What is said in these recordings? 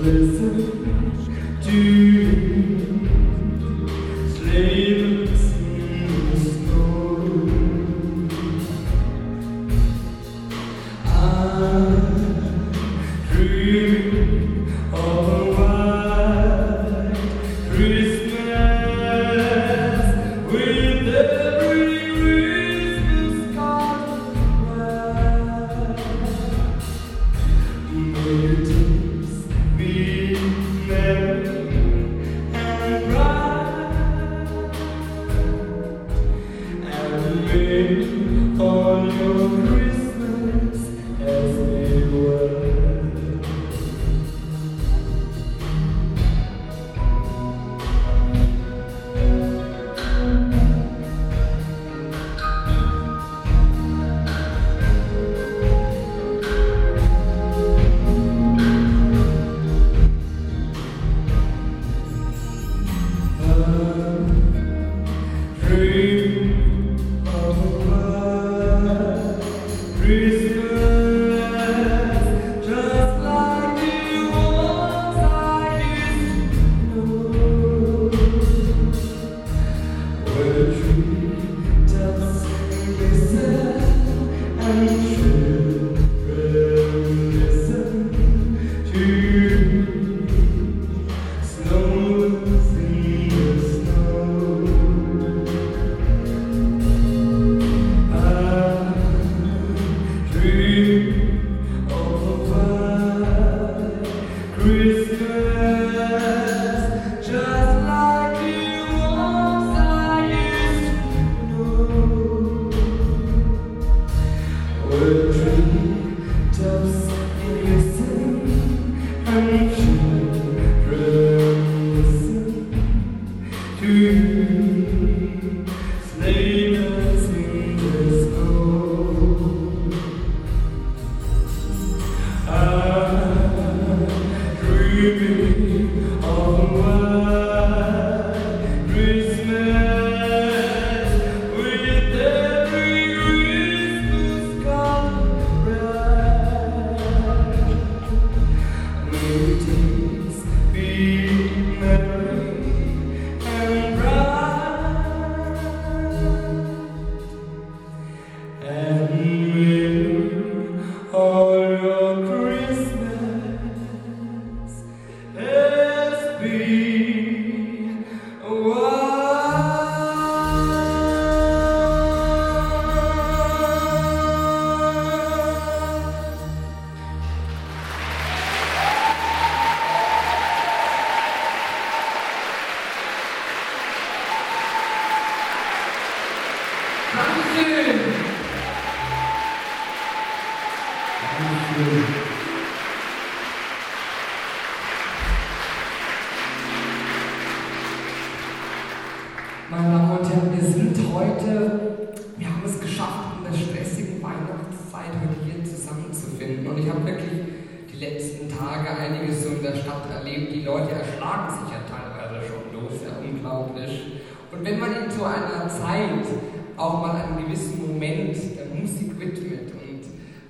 Meine Damen und Herren, wir sind heute, wir haben es geschafft, in der stressigen Weihnachtszeit heute hier zusammenzufinden. Und ich habe wirklich die letzten Tage einiges so in der Stadt erlebt. Die Leute erschlagen sich ja teilweise schon los, ja unglaublich. Und wenn man in so einer Zeit auch mal einen gewissen Moment der Musik widmet und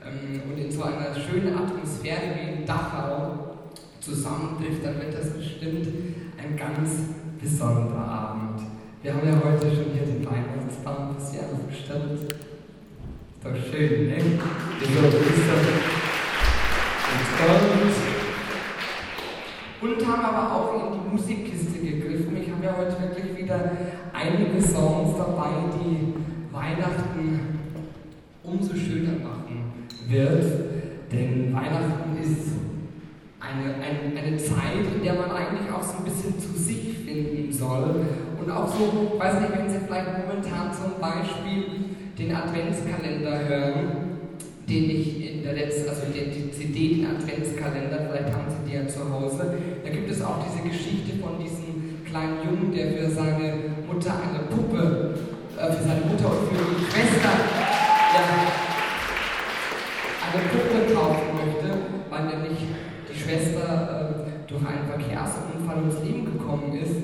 in so einer schönen Atmosphäre wie in Dachau zusammentrifft, dann wird das bestimmt ein ganz besonderer Abend. Wir haben ja heute schon hier den Weihnachtsbaum für Sie aufgestellt. Ist doch schön, ne? Und haben aber auch in die Musikkiste gegriffen. Ich habe ja heute wirklich wieder einige Songs dabei, die Weihnachten umso schöner machen wird. Denn Weihnachten ist eine Zeit, in der man eigentlich auch so ein bisschen zu sich finden soll. Und auch so, weiß nicht, wenn Sie vielleicht momentan zum Beispiel den Adventskalender hören, den ich in der letzten, also die CD, den Adventskalender, vielleicht haben Sie die ja zu Hause, da gibt es auch diese Geschichte von diesem kleinen Jungen, der für seine Mutter eine Puppe, für seine Mutter und für die Schwester, eine Puppe kaufen möchte, weil nämlich die Schwester durch einen Verkehrsunfall ums Leben gekommen ist.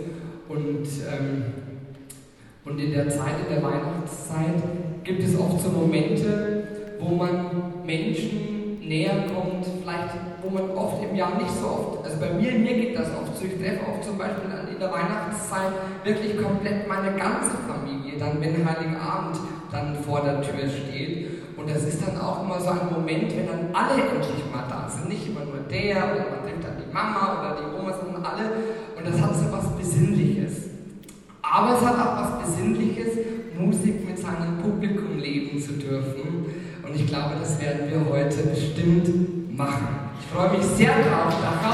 Und in der Zeit, in der Weihnachtszeit, gibt es oft so Momente, wo man Menschen näher kommt, vielleicht wo man oft im Jahr nicht so oft, also bei mir geht das oft so, ich treffe auch zum Beispiel in der Weihnachtszeit wirklich komplett meine ganze Familie, dann wenn Heiligabend dann vor der Tür steht. Und das ist dann auch immer so ein Moment, wenn dann alle endlich mal da sind. Nicht immer nur der oder man trifft dann die Mama oder die Oma, sondern alle. Und das hat so was Besinnliches. Aber es hat auch was Besinnliches, Musik mit seinem Publikum leben zu dürfen. Und ich glaube, das werden wir heute bestimmt machen. Ich freue mich sehr darauf,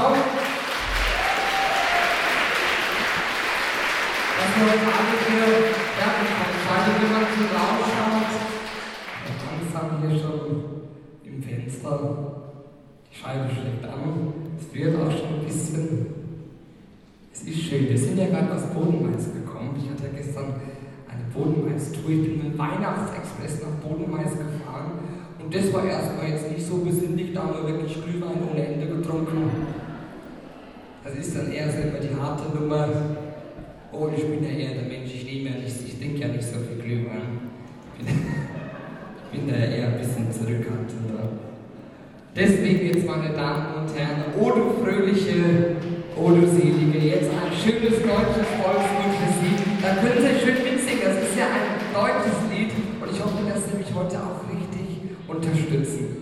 dass wir heute alle hier fertig kommen. Falls jemand zum Raum schaut, langsam hier schon im Fenster, die Scheibe schlägt an, es wird auch schon ein bisschen. Es ist schön, wir sind ja gerade aus Bodenmais gekommen. Ich hatte gestern eine Bodenmais-Tour, ich bin mit dem Weihnachtsexpress nach Bodenmais gefahren und das war erstmal jetzt nicht so besinnlich, da haben wir wirklich Glühwein ohne Ende getrunken. Das ist dann eher so immer die harte Nummer. Oh, ich bin ja eher der Mensch, ich trinke ja nicht so viel Glühwein. Ich bin da eher ein bisschen zurückhaltender. Deswegen jetzt, meine Damen und Herren, O du fröhliche, O du selige, jetzt ein schönes deutsches Volkslied für Sie. Da können Sie schön mitsingen, das ist ja ein deutsches Lied und ich hoffe, dass Sie mich heute auch richtig unterstützen.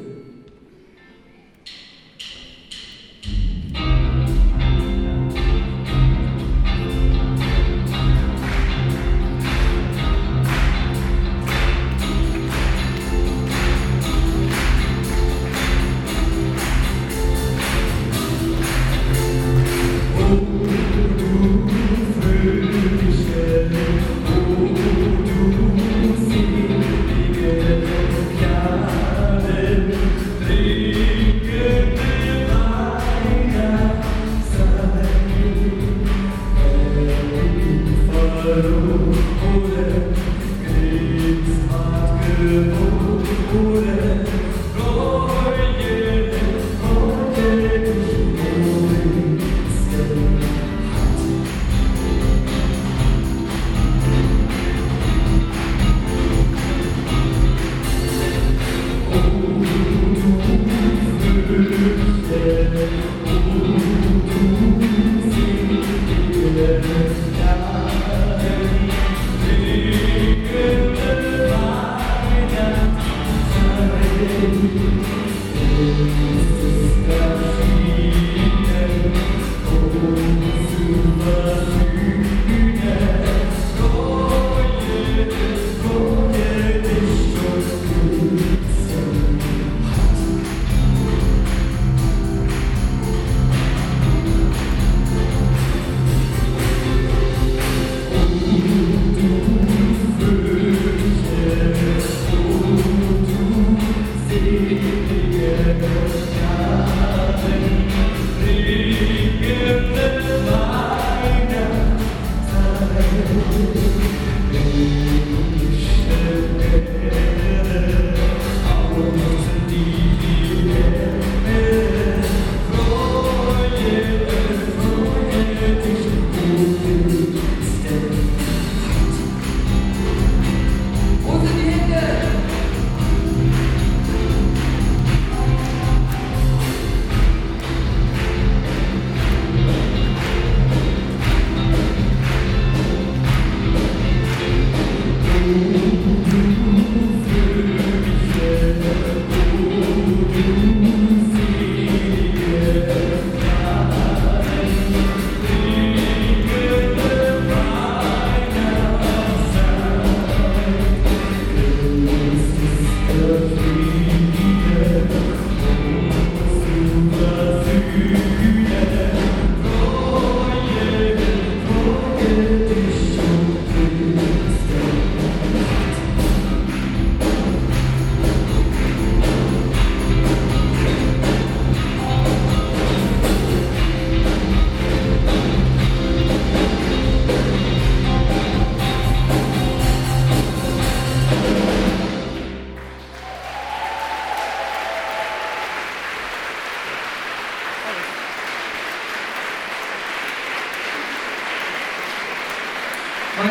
Meine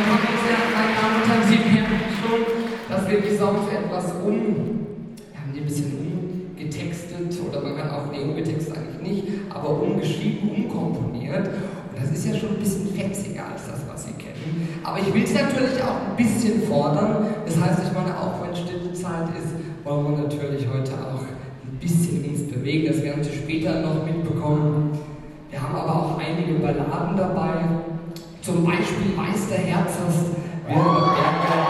Damen und Herren, Sie merken schon, dass wir die Songs etwas wir haben die ein bisschen umgetextet umgeschrieben, umkomponiert. Und das ist ja schon ein bisschen fetziger als das, was Sie kennen. Aber ich will es natürlich auch ein bisschen fordern. Das heißt, ich meine, auch wenn Stillzeit ist, wollen wir natürlich heute auch ein bisschen uns bewegen. Das werden Sie später noch mitbekommen. Wir haben aber auch einige Balladen dabei. Zum Beispiel Weiß der Herz hast, Wilhelm Berger.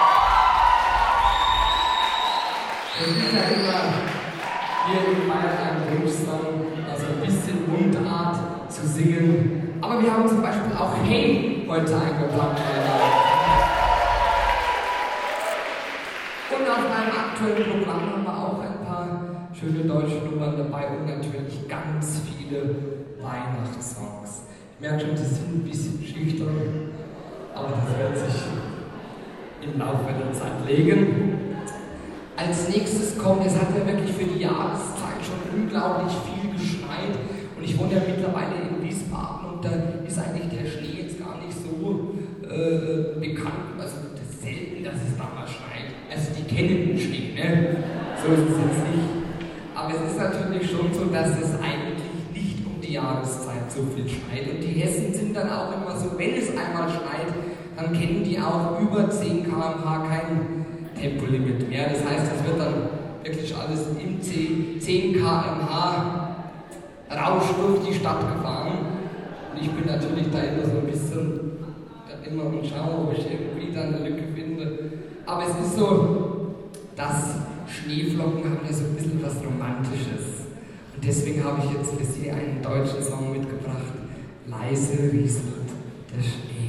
Das ist ja immer hier in Bayern ein Wunschsong, also ein bisschen Mundart zu singen. Aber wir haben zum Beispiel auch Hey heute eingepackt. Und auf meinem aktuellen Programm haben wir auch ein paar schöne deutsche Nummern dabei und natürlich ganz viele Weihnachtssongs. Ich merke schon, Sie sind ein bisschen schüchtern, aber das wird sich im Laufe der Zeit legen. Als nächstes kommt, es hat ja wirklich für die Jahreszeit schon unglaublich viel geschneit und ich wohne ja mittlerweile in Wiesbaden und da ist eigentlich der Schnee jetzt gar nicht so bekannt, also das ist selten, dass es da mal schneit. Also die kennen den Schnee, ne? So ist es jetzt nicht. Aber es ist natürlich schon so, dass es eigentlich nicht um die Jahreszeit so viel schneit und die Hessen sind dann auch immer so, wenn es einmal schneit, dann kennen die auch über 10 km/h kein Tempolimit mehr. Das heißt, es wird dann wirklich alles im 10 km/h Rausch durch die Stadt gefahren. Und ich bin natürlich da immer so ein bisschen immer und schaue, ob ich irgendwie da eine Lücke finde. Aber es ist so, dass Schneeflocken haben ja so ein bisschen was Romantisches. Und deswegen habe ich jetzt für Sie einen deutschen Song mitgebracht. Leise rieselt der Schnee.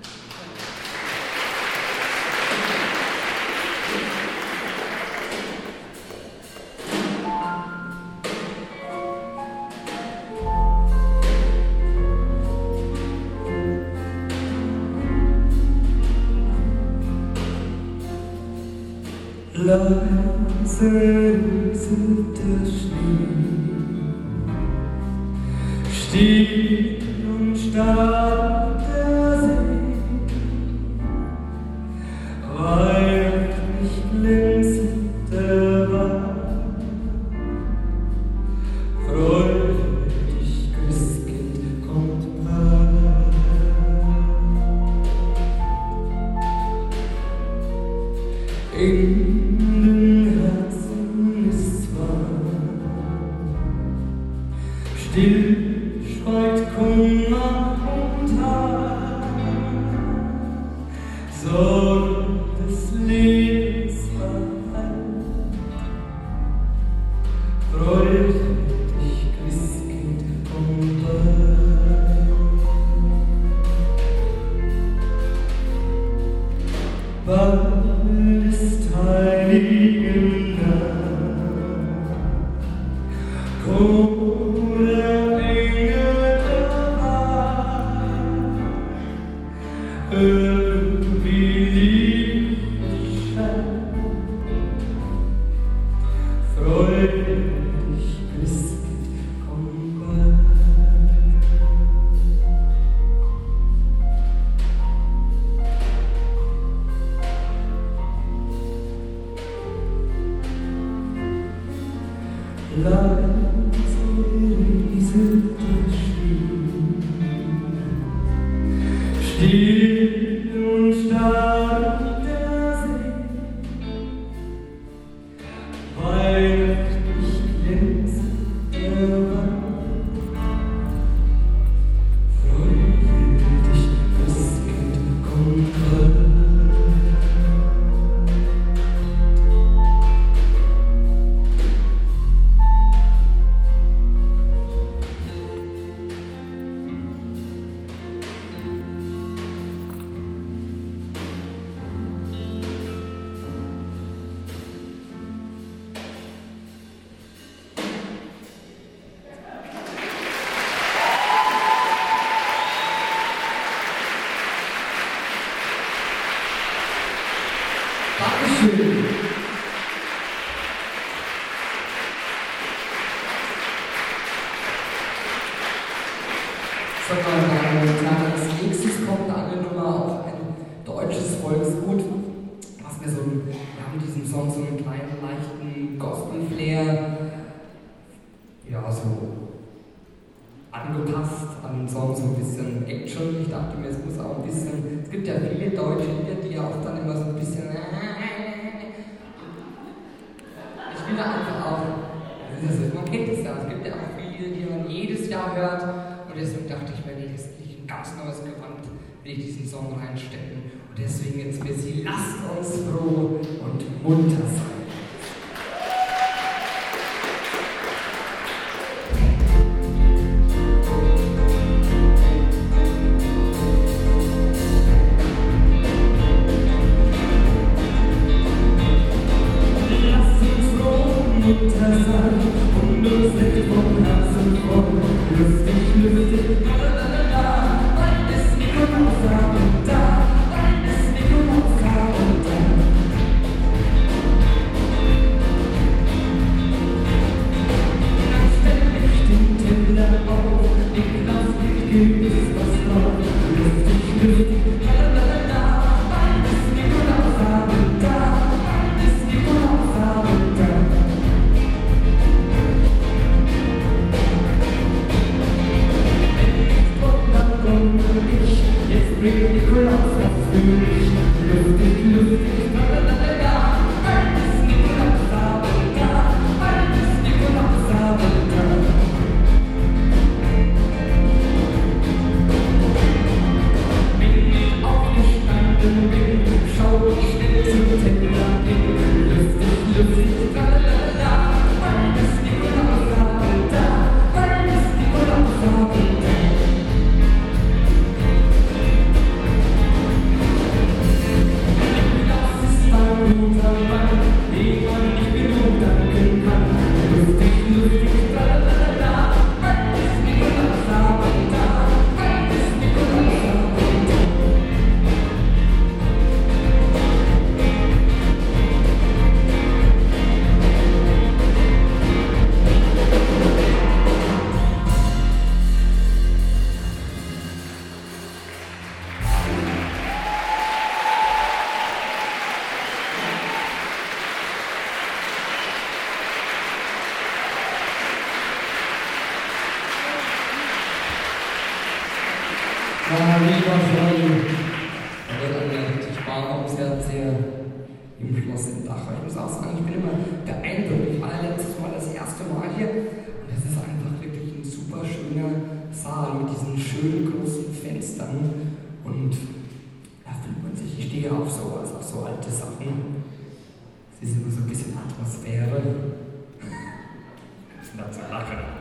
Leise rieselt der Schnee, still und starr der See, weichlich glänzend der Wald, freudig Christkind kommt bald. In den Herzen ist warm, still schweigt Kummer und Harm, Sorgen des Lebens verhallt, freut dich, Christkind, komm bald. Bald ist Heiligen Nacht, Chor der Engel der Wacht, hör wie lieb es scheint, freu dich, Christkind, komm bald. Leise rieselt der Schnee, still und starr der See, weihnachtlich glänzend der Wald, freu dich, Christkind, komm bald. Dankeschön. So, meine Damen und Herren, als nächstes kommt eine Nummer, auch ein deutsches Volksgut, was mir so, wir haben diesen Song so einen kleinen, leichten Gospel-Flair, ja, so angepasst an den Song, so ein bisschen Action. Ich dachte mir, es muss auch ein bisschen, es gibt ja viele deutsche Lieder, die ja auch dann immer so ein bisschen ich will da einfach auch, man kennt es ja, es gibt ja auch viele, die man jedes Jahr hört und deswegen dachte ich mir, nee, das ist nicht ein ganz neues Gewand, will ich diesen Song reinstecken und deswegen jetzt für Sie, lasst uns froh und munter sein. Und uns nicht vom Herzen voll, lustig, lustig, lalalala, bald ist Nikolaus da und da, bald ist Nikolaus da und da. Dann stell ich den Teller auf, Nikolaus gibt gewiss was drauf, lustig, lustig, lalalala, bald ist Nikolaus da und da, bald ist Nikolaus da und da. Jetzt bringt Nikolaus was für mich. Lustig, lustig, lalalala, bald ist Nikolaus da und da, bald ist Nikolaus da und da. Wenn ich aufgestanden bin, schau ich schnell zum Teller hin. Lustig, lustig, lalalala, bald ist Nikolaus da und da, bald ist Nikolaus da und da. Den man nicht genug danken kann. Lustig, lustig, lalalala, bald ist Nikolaus da und da, bald ist Nikolaus da und da. Lieber Freunde, da wird einem richtig warm ums Herz hier im Schloss im Dachau. Ich muss auch sagen, ich bin immer beeindruckt. Ich war letztes Mal das erste Mal hier und es ist einfach wirklich ein super schöner Saal mit diesen schönen großen Fenstern und da fühlt man sich, ich stehe auf sowas, auf so alte Sachen. Es ist immer so ein bisschen Atmosphäre. Das ist dazu lachen.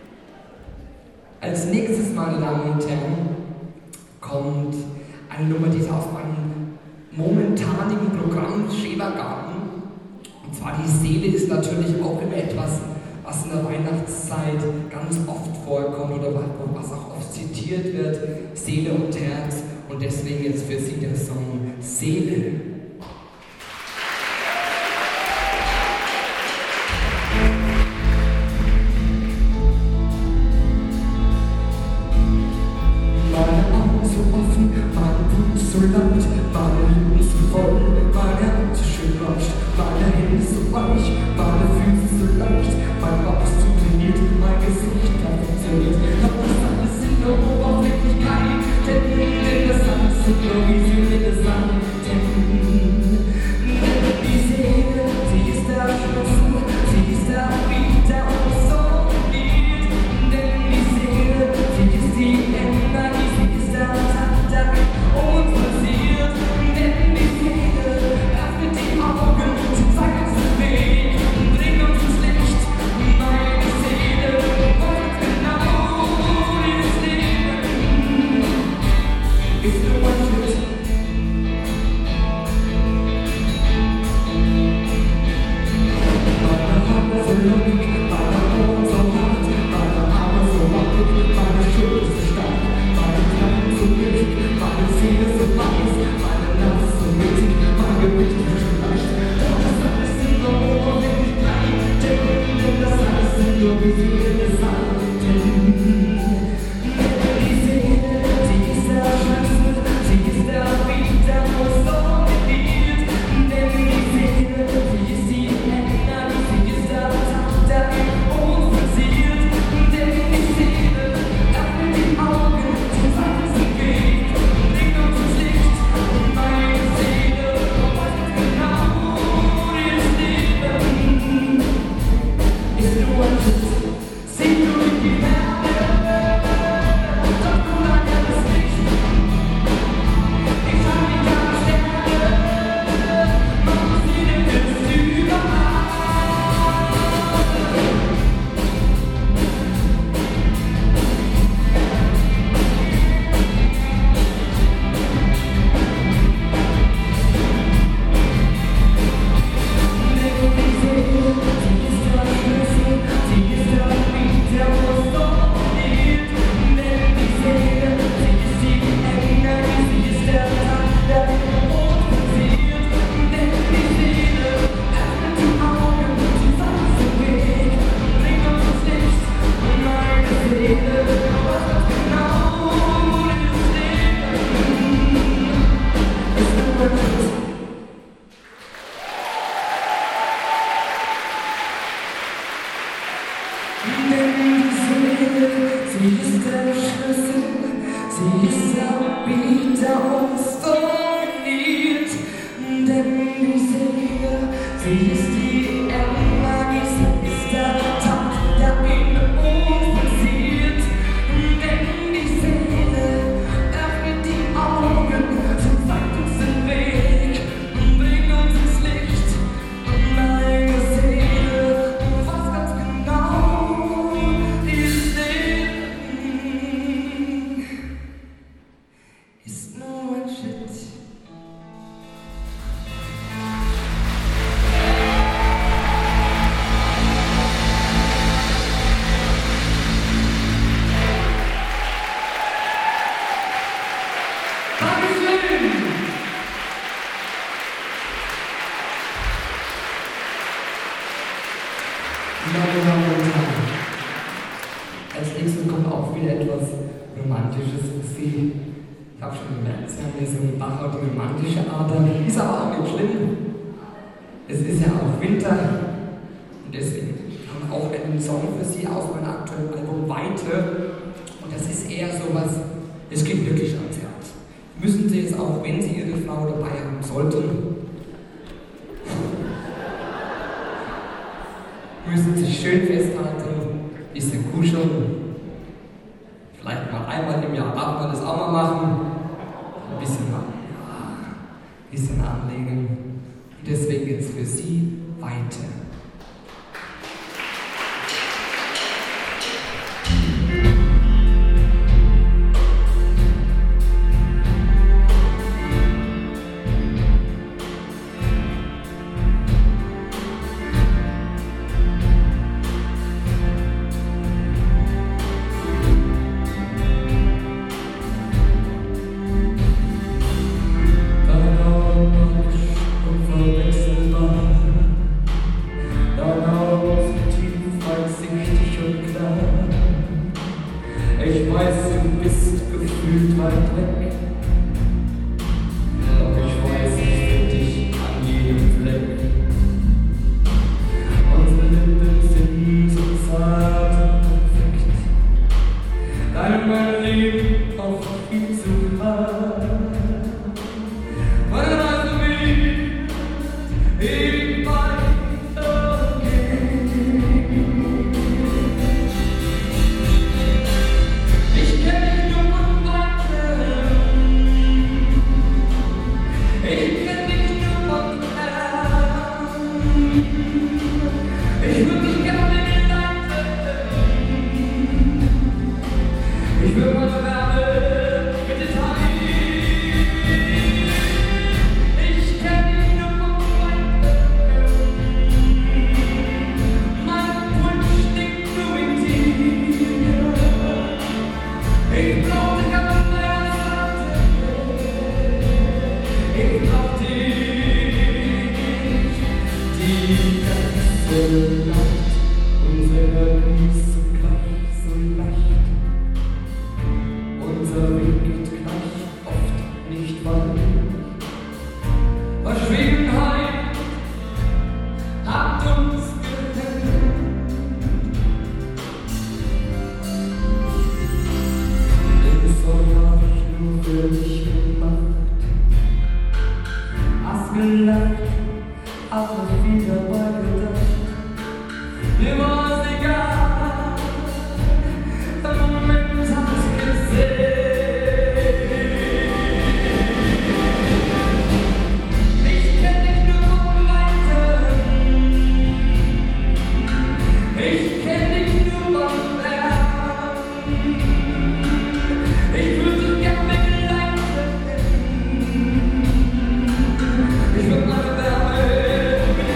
Als nächstes, meine Damen und Herren, kommt eine Nummer, die ist auf meinem momentanigen Programm Schäfergarten. Und zwar die Seele ist natürlich auch immer etwas, was in der Weihnachtszeit ganz oft vorkommt oder was auch oft zitiert wird. Seele und Herz. Und deswegen jetzt für Sie der Song Seele. So laut, meine Lippen so voll, mein Herz so schön rauscht, meine Hände so weich, meine Füße so leicht, mein Bauch so trainiert, mein Gesicht perfektioniert. Doch das alles in der Oberflächlichkeit, denn das alles sind nur visuelle Sachen. Denn die Seele, sie ist der Schlüssel, sie ist der Fried, der uns so liebt. Denn die Seele, sie ist die Energie, sie ist der Takt, der uns passiert, denn die Seele öffnet die Augen, sie zeigt uns den Weg und bringt uns ins Licht. Meine der Schlüssel, sie ist Erbieter und dominiert, denn die Seele, sie ist die Ermagie, ist der Tag, der in uns passiert, denn die Seele öffnet die Augen, sie zeigt uns den Weg und bringt uns ins Licht. Meine Seele weiß ganz genau, dieses Leben ist nur ein Shit. Meine Damen und Herren, als nächstes kommt auch wieder etwas Romantisches für Sie. Ich habe schon gemerkt, Sie haben hier so eine Bach und die romantische Ader. Ist aber auch nicht schlimm. Es ist ja auch Winter. Und deswegen haben wir auch einen Song für Sie aus meinem aktuellen Album Weite. Und das ist eher sowas, es geht wirklich ans Herz. Müssen Sie es auch, wenn Sie Ihre Frau dabei haben sollten, müssen sich schön festhalten, bisschen kuscheln. Vielleicht mal einmal im Jahr darf man das auch mal machen. Ein bisschen mal, ja, ein bisschen anlegen. Und deswegen jetzt für Sie Weite. Ich weiß, du bist gefühlt weit weg, doch ich weiß, ich find dich an jedem Fleck. Unsere Lippen sind so zart und perfekt, dein mein Leben auch viel zu hart. Weil also wie ewig weitergehen. Ich kenn dich nur von Weitem, ich kenn dich nur von fern. Ich würd dich gerne leiten, ich würd meine Wärme mit dir teilen. Ich kenn dich nur von Weitem, mein Wunsch liegt nur in dir. Ich brauch dich an meiner Seite, ich brauch dich die ganze Nacht. Unsere Energie ist zugleich so leicht, unser Weg geht gleich oft nicht weit. Verschwiegenheit hat uns getrennt. Den Song hab ich nur für dich gemacht. Hast gelacht, aber viel dabei gedacht. Mir war's egal, der Moment hat's gesehen. Ich kenn dich nur von Weitem, ich kenn dich nur von fern. Ich würd dich gern begleiten, ich würd meine Wärme mit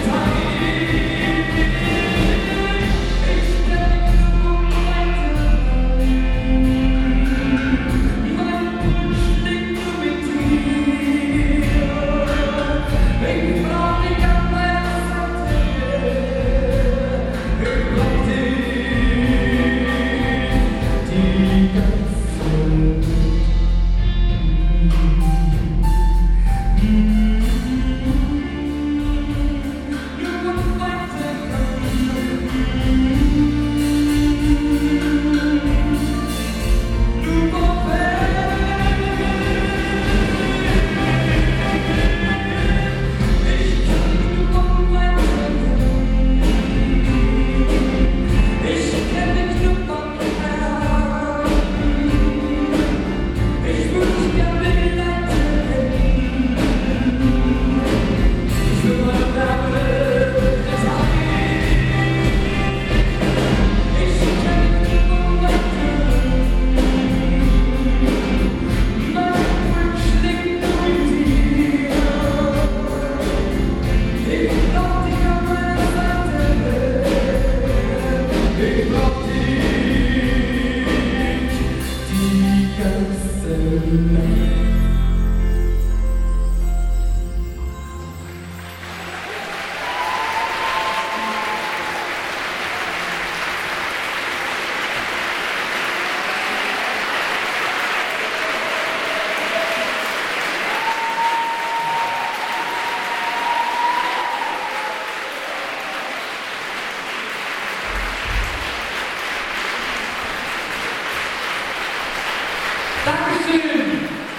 Dankeschön!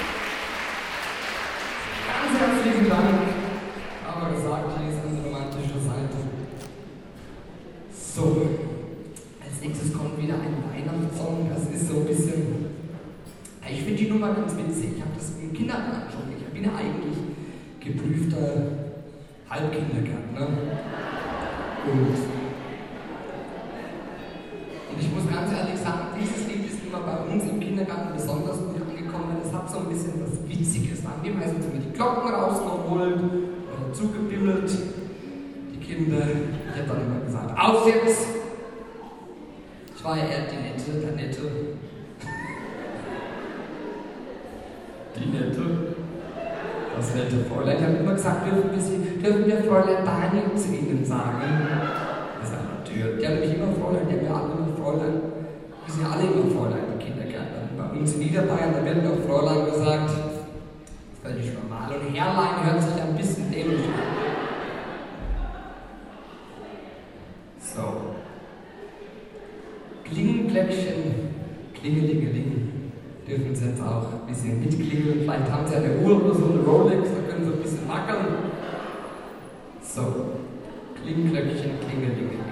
Ganz herzlichen Dank. Aber gesagt, hier ist eine romantische Seite. So, als nächstes kommt wieder ein Weihnachtssong. Das ist so ein bisschen. Ich finde die Nummer ganz witzig. Ich habe das im Kindergarten schon. Ich bin ja eigentlich geprüfter Halbkindergärtner. Und ich muss ganz ehrlich sagen, dieses Lied ist immer bei uns im Kindergarten besonders gut angekommen, weil es hat so ein bisschen was Witziges. Da haben die meistens immer die Glocken rausgeholt oder zugebimmelt. Die Kinder, ich habe dann immer gesagt, auf jetzt! Ich war ja eher der Nette. Die Nette. Das nette Fräulein. Ich habe immer gesagt, dürfen wir Fräulein Daniel zu Ihnen sagen? Das ist eine Tür. Die haben mich immer Fräulein, die haben ja alle immer Fräulein. Die sind ja alle immer Fräulein, die Kindergärtner. Bei uns in Niederbayern, da wird noch Fräulein gesagt. Das ist völlig normal. Und Herrlein hört sich ein bisschen dämlich an. So. Klingenglöckchen, Klingelingeling. Dürfen Sie jetzt auch ein bisschen mitklingeln. Vielleicht haben Sie eine Uhr oder so eine Rolex, da können Sie ein bisschen wackeln. So. Klingenglöckchen, Klingelingeling.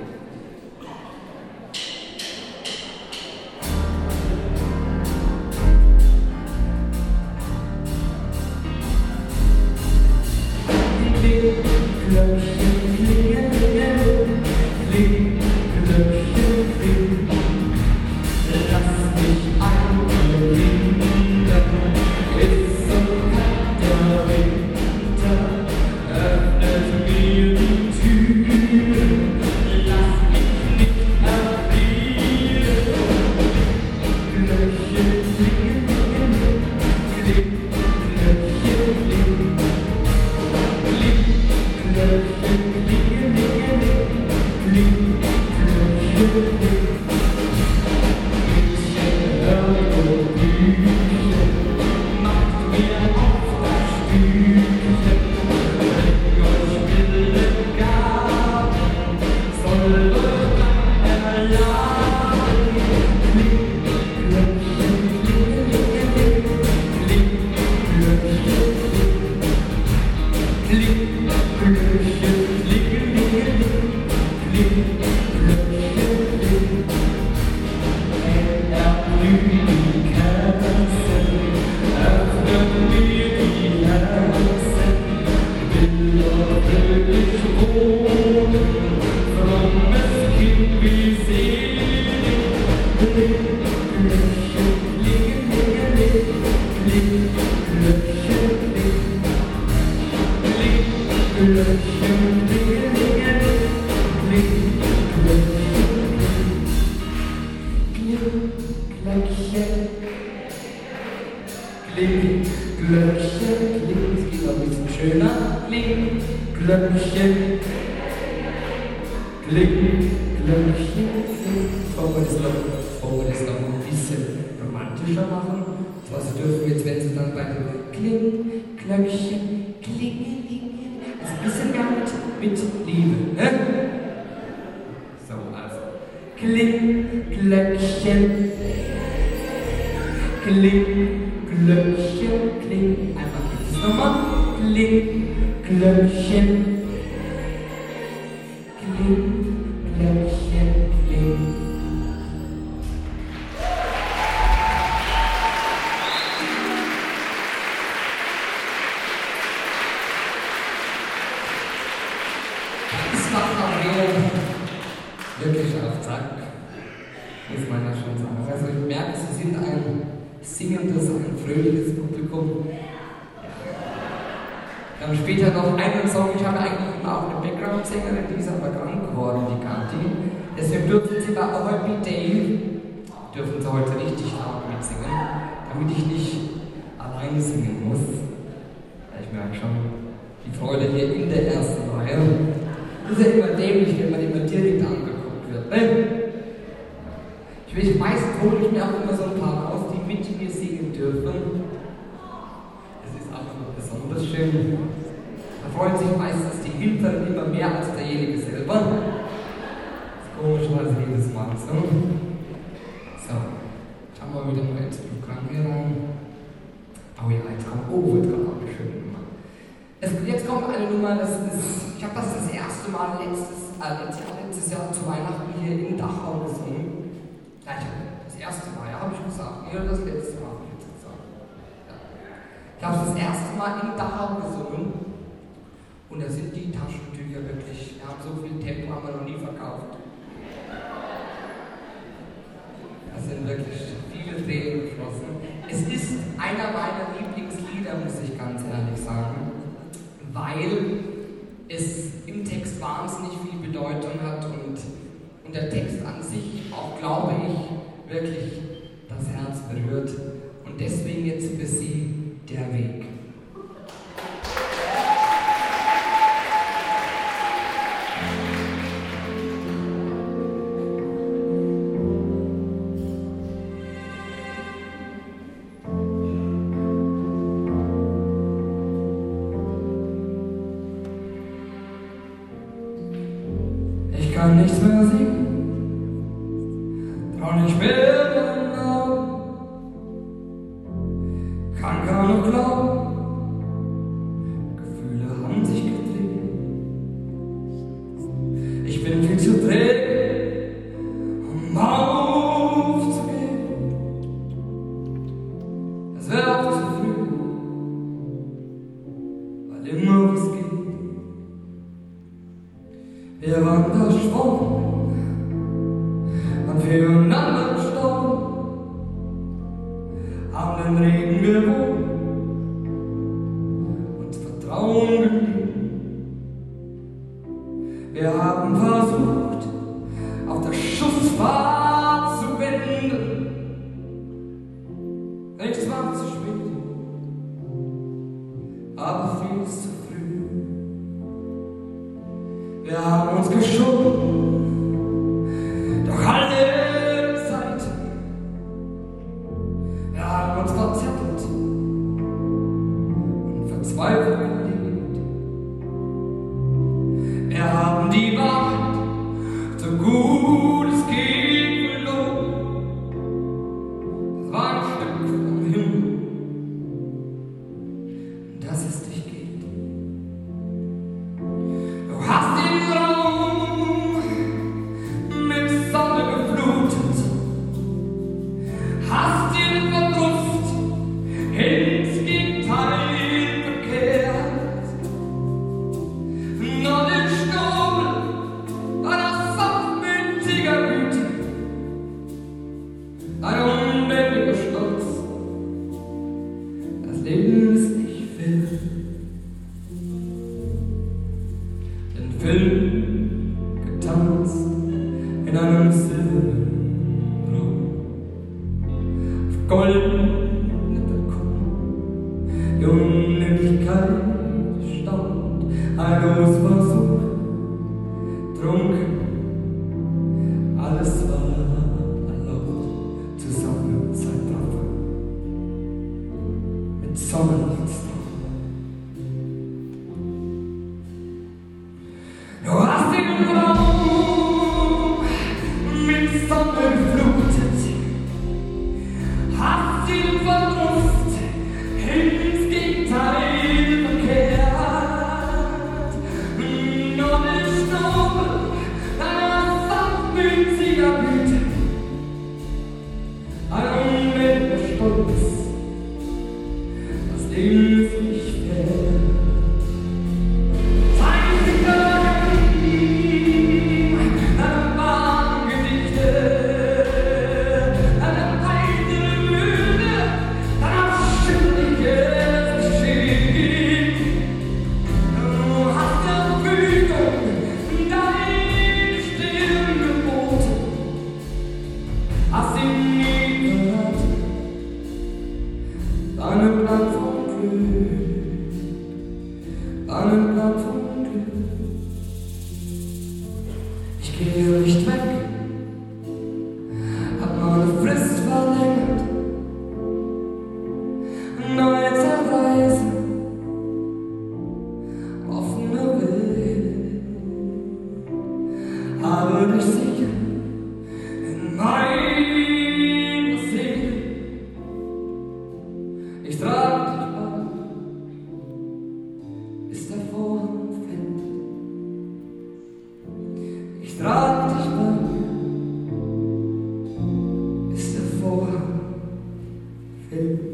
Wirklich auf Zack, muss man ja schon sagen. Also ich merke, Sie sind ein singendes, ein fröhliches Publikum. Wir haben später noch einen Song, ich habe eigentlich immer auch eine Background-Sängerin, die ist aber krank geworden, die Kathi. Deswegen dürfen Sie bei Our Happy Day, dürfen Sie heute richtig laut mitsingen, damit ich nicht schön. Da freuen sich meistens die Hinteren immer mehr als derjenige selber. Das ist komischerweise jedes Mal so. So, schauen wir wieder mal ins Programm hier rein. Oh ja, jetzt kommt, wird gerade auch eine schöne Nummer. Jetzt kommt eine Nummer, ich habe das erste Mal letztes Jahr zu Weihnachten hier in Dachau gesungen. Ja, das erste Mal, ja, habe ich gesagt. Nee, das letzte Mal habe ich jetzt gesagt. Ja. Ich habe das erste Mal in Dachau gesungen. Und da sind die Taschentücher wirklich, wir haben so viel Tempo, haben wir noch nie verkauft. Da sind wirklich viele Tränen geflossen. Es ist einer meiner Lieblingslieder, muss ich ganz ehrlich sagen, weil es im Text wahnsinnig viel Bedeutung hat und der Text an sich auch, glaube ich, wirklich das Herz berührt. Und deswegen jetzt für Sie der Weg. Ich kann nichts mehr sehen, trau nicht mehr meinen Augen, kann kaum noch glauben, Gefühle haben sich gedreht. Ich bin viel zu träge, um aufzugehen. Es wäre auch zu früh, weil immer was geht. Wir waren verschwunden und füreinander gestorben, haben den Regen gewohnt, uns Vertrauen gegeben. Wir haben versucht, auf der Schussfahrt zu wenden. Nichts war zu spät, aber viel zu früh. Wir haben uns geschoben, doch alle Zeit. Wir haben uns verzettelt und verzweifelt gelebt. Wir haben die Wahrheit so gut es geht verloren. Das war ein Stück vom Himmel, dass es dich geht. Du hast den Raum mit Sonne geflutet, hast den Verdruss ins Gegenteil bekehrt. Nur den Sturm war das sanftmütiger Güte, ein unbändiger Stolz. Das Leben ist nicht fair. Den Film getanzt in einem Silberbrot, auf goldene Balkon, die Unendlichkeit staunt, ein Losversuch, trunken, alles war erlaubt, zusammen Zeitraffer, mit Sommernachtstraum. Du hast den Raum mit Sonne geflutet, hast den Verdruss ins Gegenteil verkehrt. Nur den Sturm deiner sanftmütiger Güte, ein unbändiger Stolz. Das Leben ist nicht fair. Hast ihn nie gehört, deinen Plan von Glück, deinen Plan von Glück. Ich gehe nicht weg, hab meine Frist verlängert, neue Zeitreise, Ich trag dich bald, bis der Vorhang fällt. Ich trag dich bald, bis der Vorhang fällt.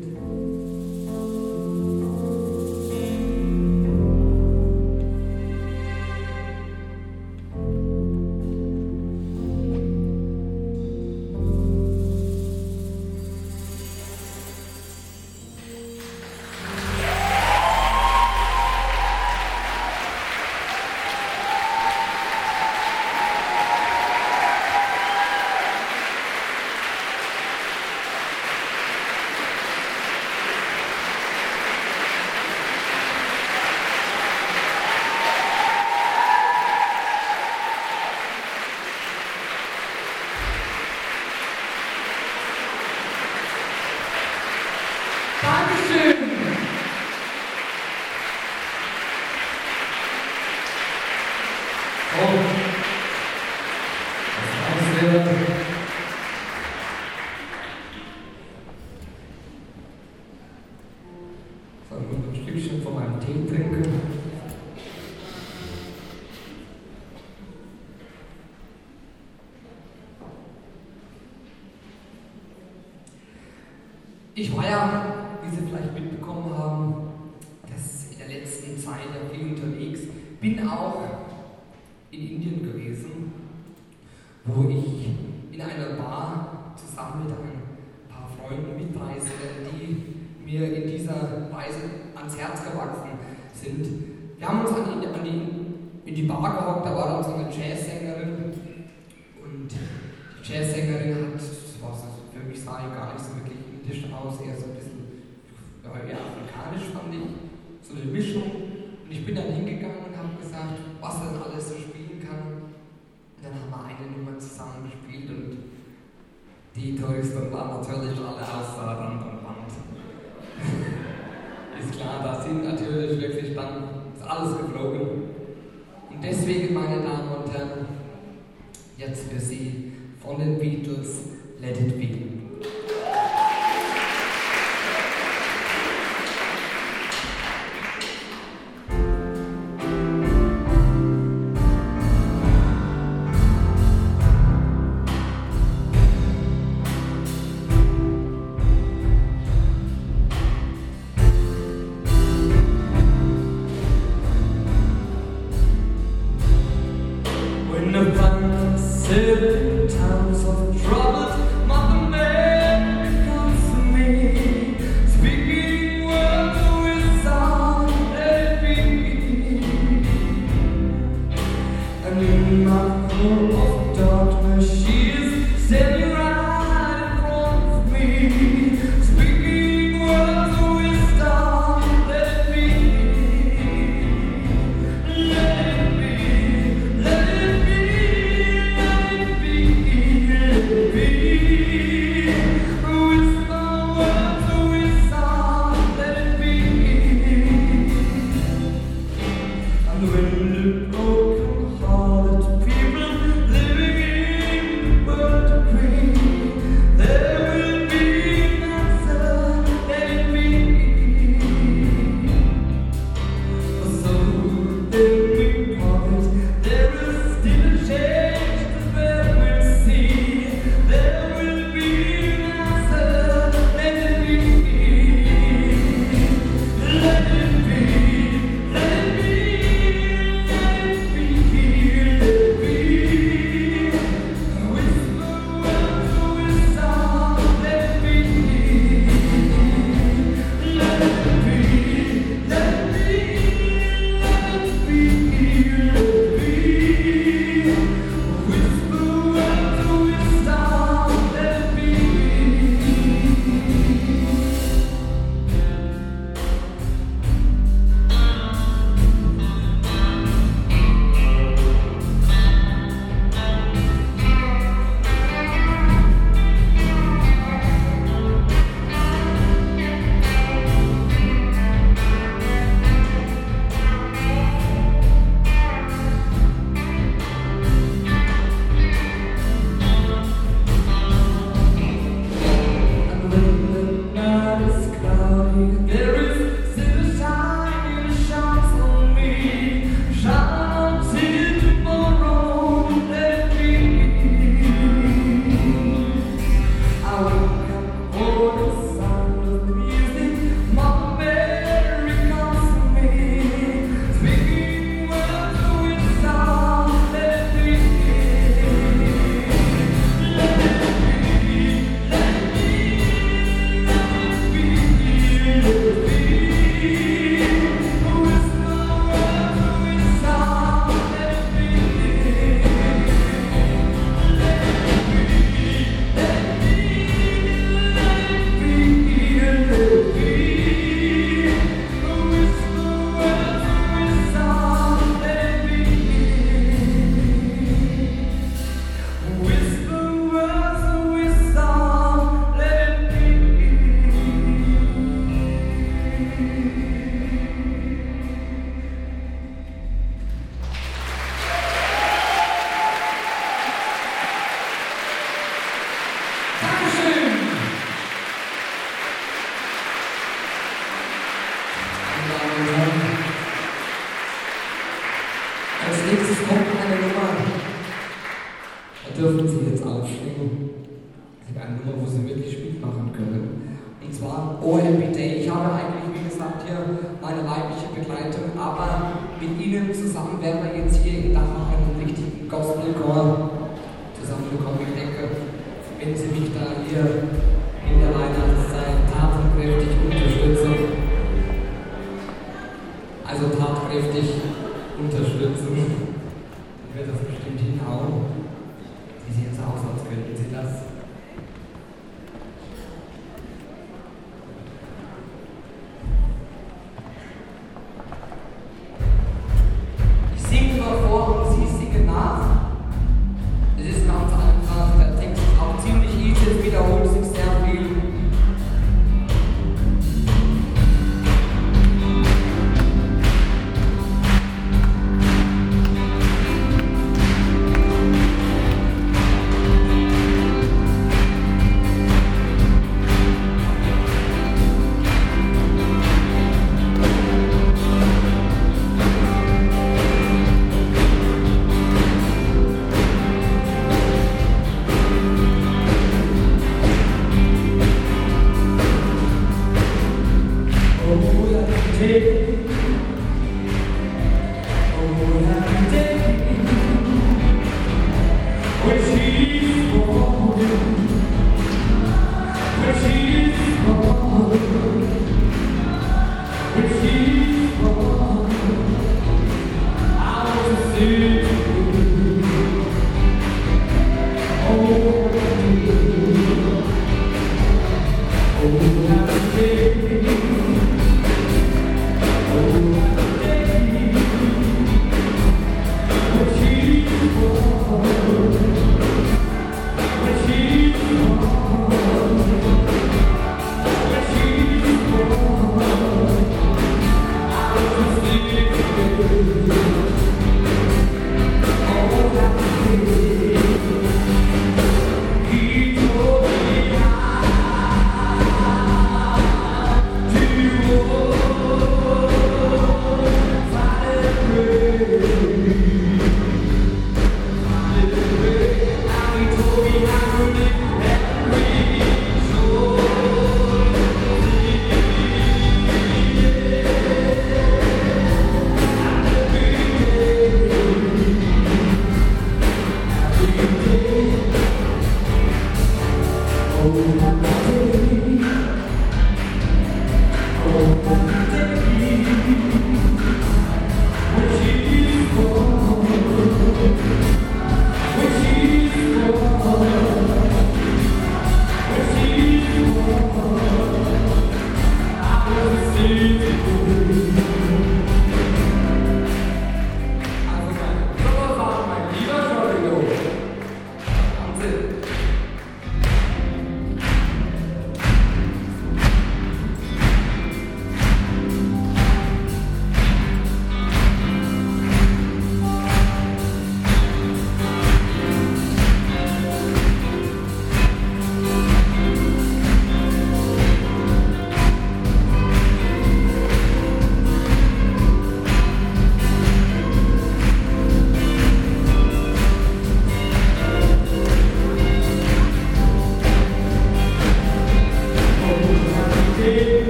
Dankeschön. Oh, das war sehr. Soll ich noch ein Stückchen von meinem Tee trinken? Ich war ja, wie Sie vielleicht mitbekommen haben, das in der letzten Zeit ja viel unterwegs. Bin auch in Indien gewesen, wo ich in einer Bar zusammen mit ein paar Freunden mitreiste, die mir in dieser Weise ans Herz gewachsen sind. Wir haben uns in die Bar gehockt, da war dann so eine Jazzsängerin und die Jazzsängerin hat, was für mich sah ich gar nicht so wirklich indisch aus, eher so ein bisschen eher afrikanisch fand ich, so eine Mischung. Und ich bin dann hingegangen und habe gesagt, was er denn alles so spielen kann. Und dann haben wir eine Nummer zusammen gespielt und die Touristen waren natürlich alle außer Rand und Band. Ist klar, da sind natürlich wirklich dann ist alles geflogen. Und deswegen, meine Damen und Herren, jetzt für Sie von den Beatles, Let It Be. In the times of trouble, Mother Mary dürfen Sie jetzt aufschwingen. Es ist eine Nummer, wo Sie wirklich mitmachen können. Und zwar Oh Happy Day. Ich habe eigentlich, wie gesagt, hier meine leibliche Begleitung, aber mit Ihnen zusammen werden wir jetzt hier in Dachau einen richtigen Gospelchor zusammenbekommen. Ich denke, wenn Sie mich da hier in der Weihnachtszeit tatkräftig unterstützen, dann wird das bestimmt hinhauen. Sie sehen so aus, als könnten Sie das. Ich singe nur vor und Sie singen nach. Es ist ganz einfach, der Text ist auch ziemlich easy, es wiederholt sich sehr viel.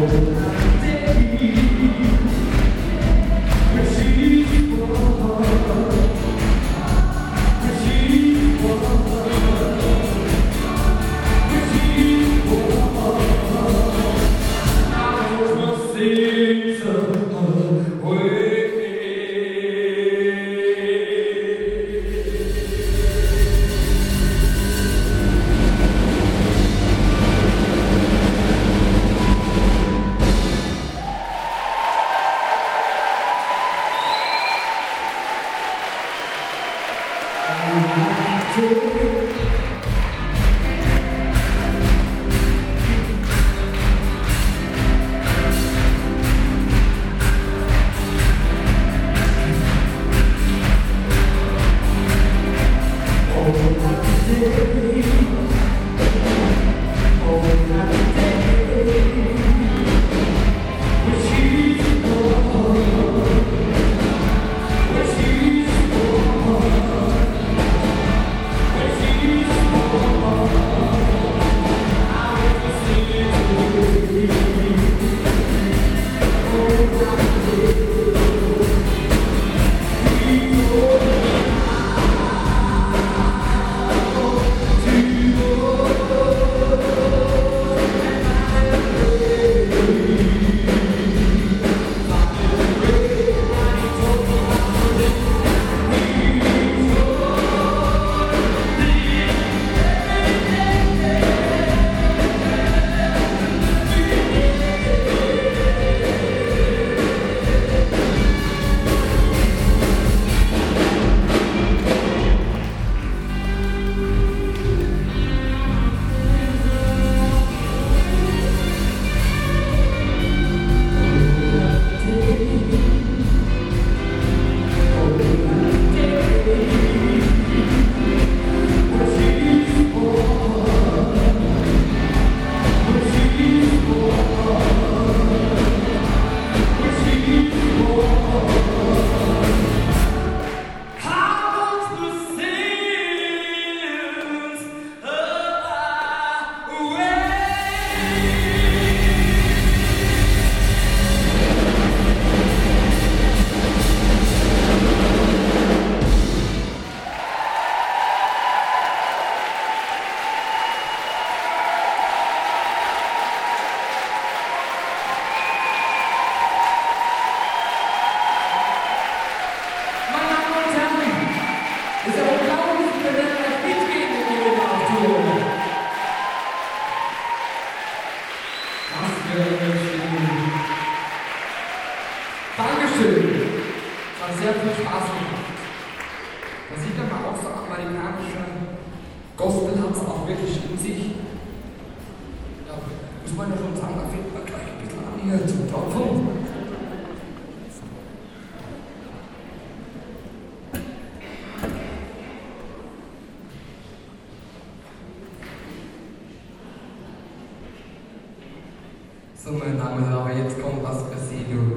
So, meine Damen und Herren, aber jetzt kommt was für Sie, du.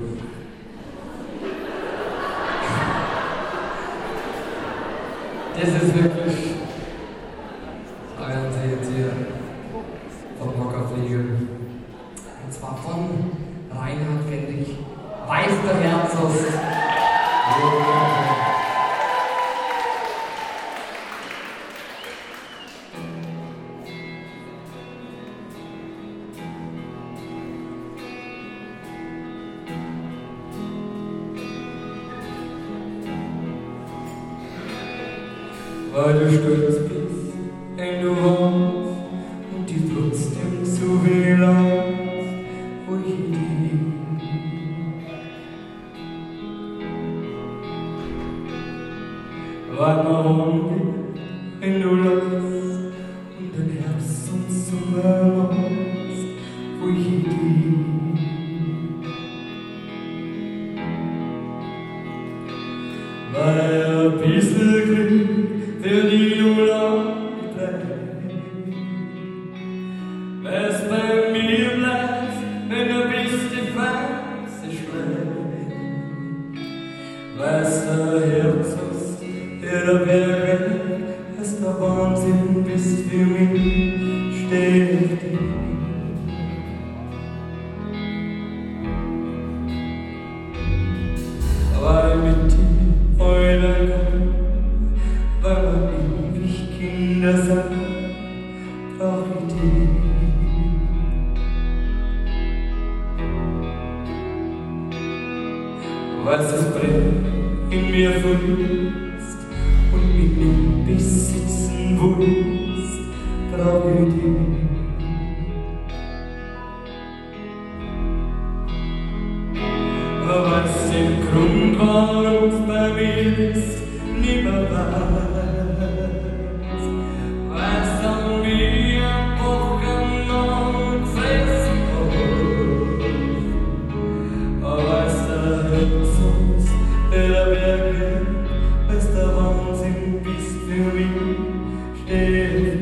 Das ist wirklich. Da werden Sie jetzt hier vom Hocker fliegen. Und zwar von Reinhard Fendrich, Weiß der Herzos. Weil du stolz bist, wenn du wohnst und die trotzdem so viel aus, wo ich lieb. Weil man wohnt, wenn du lachst und dein Herz sonst so warm aus, wo ich lieb. Weil ein bisschen Glück für die du lang bleibst. Was bei mir bleibt, wenn du bist die weiße Schwein. Was der Herz hast, für der Berg, was der Wahnsinn bist für mich, steht dich. was es brennt in mir vermisst und mit dem Besitzen Wunst brauch ich dich. Was im Grund, warum's bei mir ist, nimmer weiß, was an mir Wochen noch gefressen hat, was der Herzens der Berge, was der Wahnsinn bis für mich steht.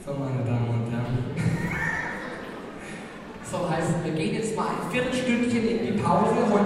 So, meine Damen und Herren. So heißt, wir gehen jetzt mal ein Viertelstündchen in die Pause.